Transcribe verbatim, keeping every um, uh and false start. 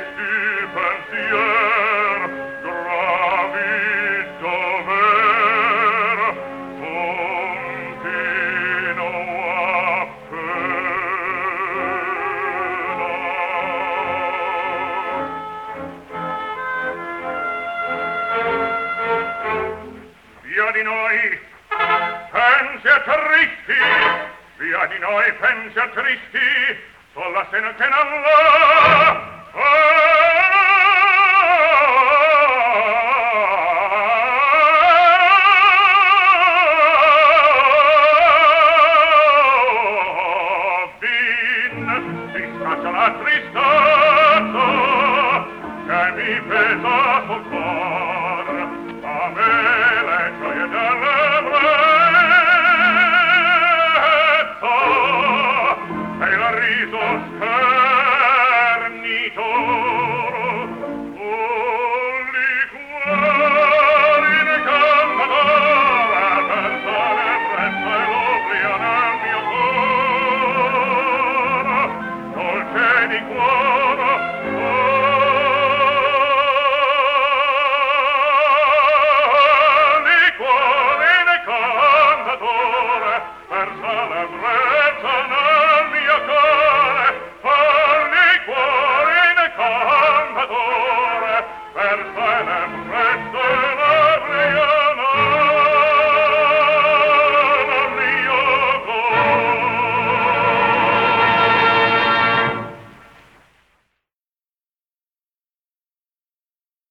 Via di noi, pensier tristi, via di noi, pensier tristi, sola se non che non la... La tristezza che mi pesa sul cor, a me le gioie dell'ebbrezza e il riso sternito un liquore incantatore pensa l'ebbrezza e l'oblio nel mio cor, dolce di cuore, oh, liquore incantatore, versa l'ebbrezza nel mio cuore, oh, liquore incantatore, versa l'ebbrezza